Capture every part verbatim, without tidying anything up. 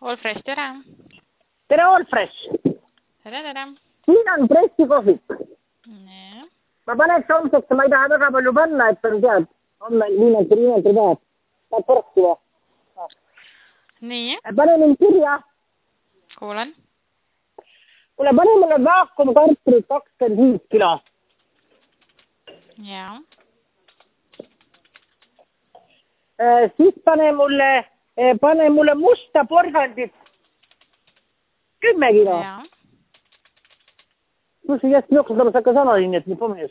All Fresh, tere. Tere, All Fresh. Tere, tere. Siin on pressikohvik. Nee. Ma paneks homseks, ma ei taha väga palju panna, et on tead, homme viimati viimati päev. Tahad korrasti või? Nii. Pane mind kirja. Kuulen. Kuule, pane mulle vaakumkartrid kakskümmend viis kilo. Jaa. Äh, siis pane mulle, pane mulle musta porgandit kümme kilo. Jaa. Слушай, я с Лёхой там заказала или нет, не помнишь?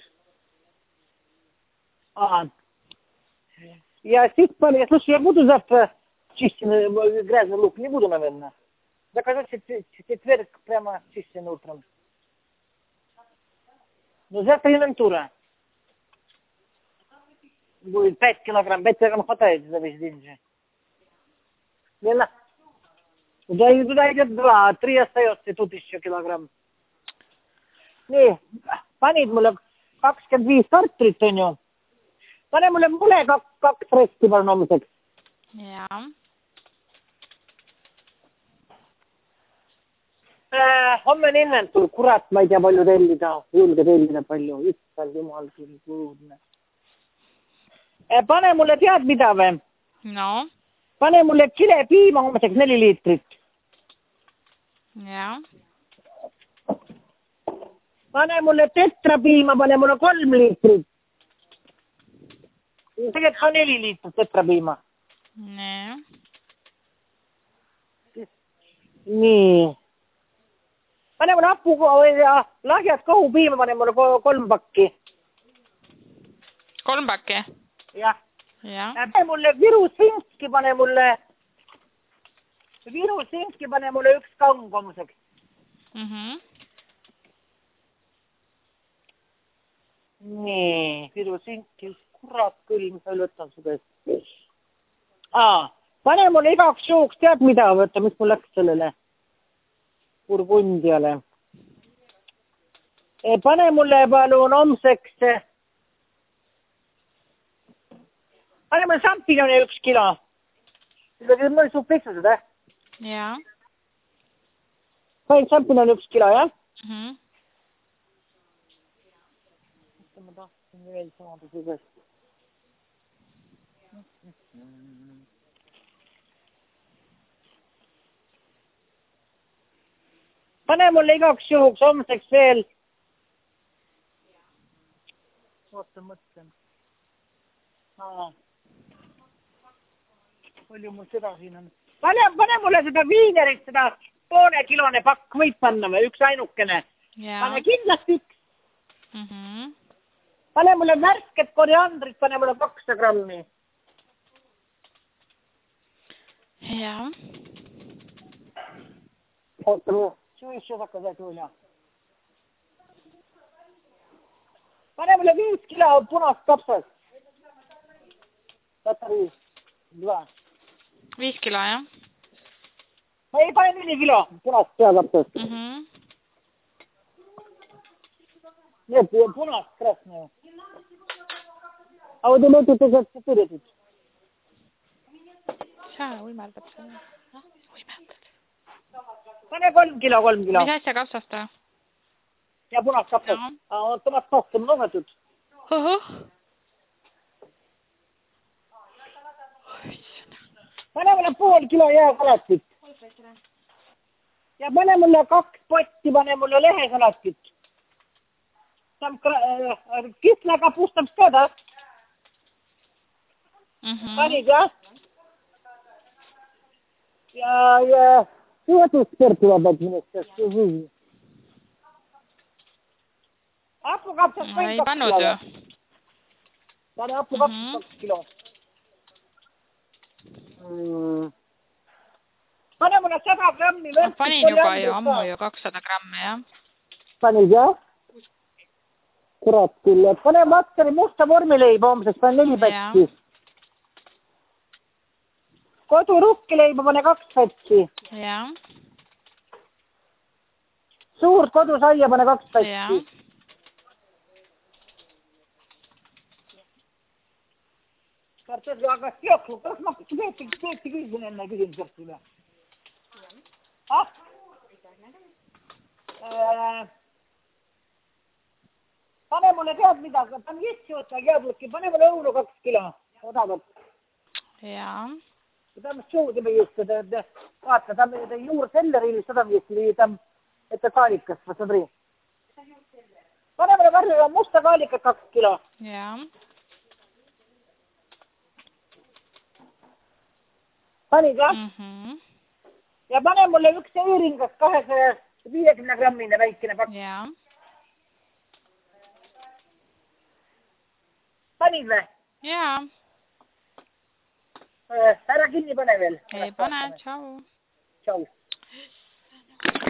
А. Я сиспан, слушай, я буду завтра чистить грязный лук, не буду, наверное. Заказать четверг прямо чистить утром. Но завтра инвентура. Будет пять килограмм, пять килограмм хватает за весь день же. Лена, туда, туда идет два, а три остается, и тут еще килограмм. Nii, panid mulle kakskümmend viis kartrit, on ju. Pane mulle mule kaks, kaks resti palun homseks. Jaa. Äh, homme on inventuur, kurat, ma ei tea palju tellida. Julge tellida palju, issand jumal küll kuudne. Äh, pane mulle tead mida või? No. Pane mulle kile piima homseks neli liitrit. Jaa. Pane mulle tetrapiima, pane mulle kolm liitrit. Tegelikult ka neli liitrit tetrapiima. Nee. Nii. Pane mulle apu ja lahjad kohupiima, pane mulle kolm pakki. Kolm pakki? Jah. Jaa. Pane mulle virusinski, pane mulle virusinski, pane mulle üks kang homseks. Mhm. Nii, virusinki, kurat küll, mis ma võtan su käest. Aa, pane mulle igaks juhuks, tead mida, võtta, mis mul läks sellele Burgundiale. Pane mulle palun homseks, pane mulle šampinjoni üks kilo. Mul suht peksa seda, eh? Jaa. Panin šampinjoni üks kilo, jah? Mhm. Ma tahtsin veel saada sellest. Pane mulle igaks juhuks homseks veel. Oota, mõtlen. Aa. Palju mul seda siin on. Pane, pane mulle seda viinerit, seda poole kilone pakk võib panna või üks ainukene. Jaa. Pane kindlasti üks. Mhm. Pane mulle värsket koriandrit, pane mulle kakssada grammi. Jaa. Oota, see еще заказать, Оля. Pane mulle viis kilo punast kapsast. Võta viis, dva. Viis kilo, jah? Ma ei pane neli kilo punast peakapsast. Mhm. Нет, punast krasne. А вот думаю, тут уже четыре тут. Sa uimerdab seda. Uimerdad. Pane kolm kilo, kolm kilo. Mis asja kapsast või? Ja punast kapsast. Tomat rohkem много тут. Ohoh. Pane mulle pool kilo jääsalatit. Ja pane mulle kaks potti, pane mulle lehesalatit. Там äh, kisla kapustams ka, da? Mhm. Panid, jah? Ja, ja suotuspõrd tuleb, et minust see või. Hapukapsast Ma ei pannud ju. Pane hapukapsast Mhm. kaks kilo. Mm. Pane mulle sada grammi Ma värsket panin juba ju koriandrit ammu ka. ju kakssada grammi, jah? Panid, jah? Kurat küll. Pane matkari musta vormileiba homseks, pane neli pätsi. Kodurukkileiba pane kaks pätsi. Jaa. Suurt kodusaia pane kaks pätsi. Jaa. Kartofli, aga Joklu, kas ma Peeti küsin enne küsimusest üle? Ah? Äh, pane mulle tead mida, pane jessi otsa jääbulki, pane mulle õunu kaks kilo. Odavalt. Jaa. Там что тебе есть? Это, да, ладно, там это юрселлер или что там есть? Или там это каликас, посмотри. Pane mulle varju musta kaalika kaks kilo. Jaa. Pani ka? Mhm. Ja pane mulle üks eeringas kahesaja viiekümne grammine väikene pakk. Jaa. Panid või? Jaa. Ära kinni pane veel. Ei pane, tšau. Tšau.